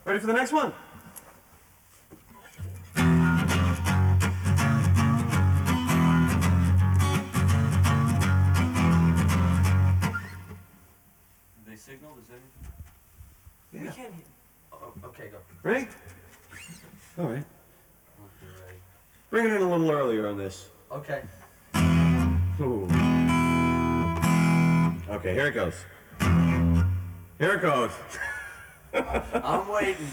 Ready for the next one? Did they signal? Does anything? Yeah. We can't hear. Oh, okay, go. Ready? All right. Okay, ready. Bring it in a little earlier on this. Okay. Ooh. Okay, here it goes. Here it goes. I'm waiting.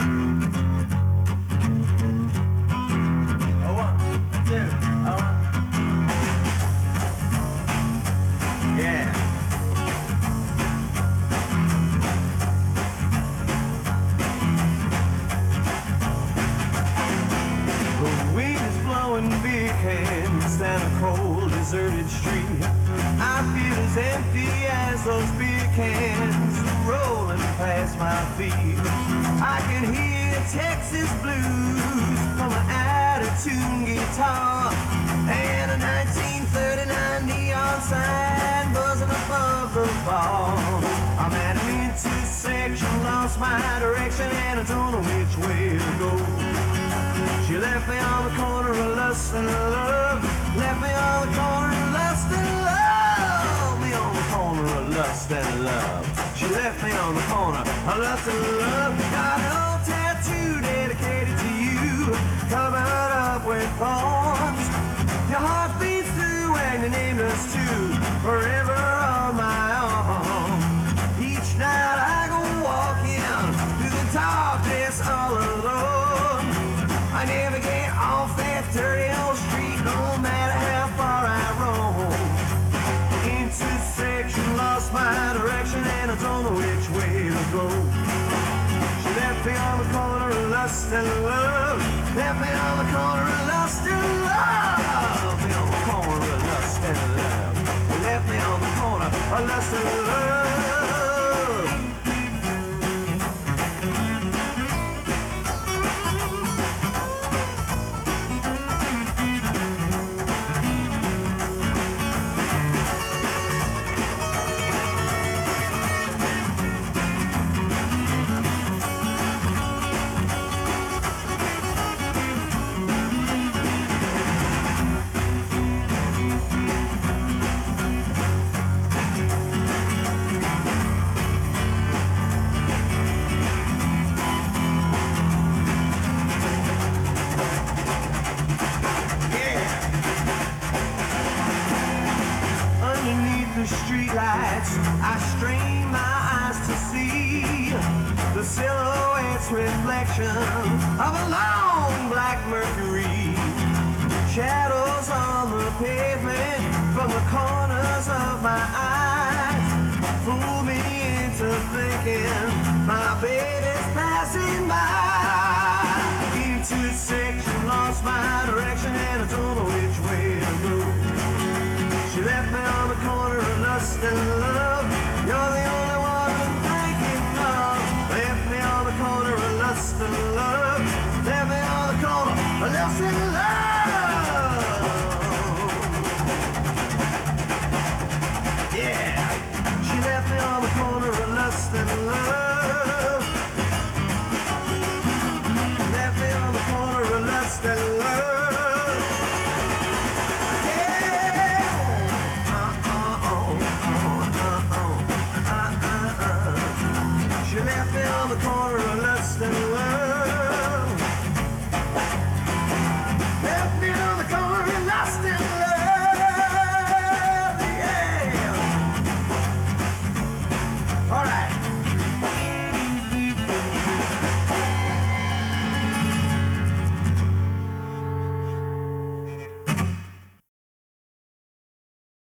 Oh, 1, 2, Yeah. The wind is blowing big hands down a cold, deserted street. I feel as empty as those big hands rolling past my feet. I can hear Texas blues from an out-of-tune guitar and a 1939 neon sign buzzing above the bar. I'm at an intersection, lost my direction, and I don't know which way to go. She left me on the corner of lust and love. Left me on the corner of lust and love. Me on the corner of lust and love. She left me on the corner of lust and love. Got an old tattoo dedicated to you, covered up with thorns. Your heart beats through and your name does too, forever on my arm. Each night I go walking through the darkness all alone. I never get off that dirty old street, no matter how far I roam. Intersection, lost my direction, and I don't know which way to go. She left me on the corner of lust and love. Left me on the corner of lust and love. Left me on the corner of lust and love. Left me on the corner of lust and love. Streetlights, I strain my eyes to see the silhouette's reflection of a long black Mercury. Shadows on the pavement from the corners of my eyes fool me into thinking my baby's passing by. Intersection, lost my direction, and I don't know which way to go. She left me on the corner of lust and love. You're the only one I'm thinking of. Left me on the corner of lust and love. Left me on the corner of lust and love. Yeah. She left me on the corner of lust and love. Left me on the corner of lust and love. She left me on the corner of lust and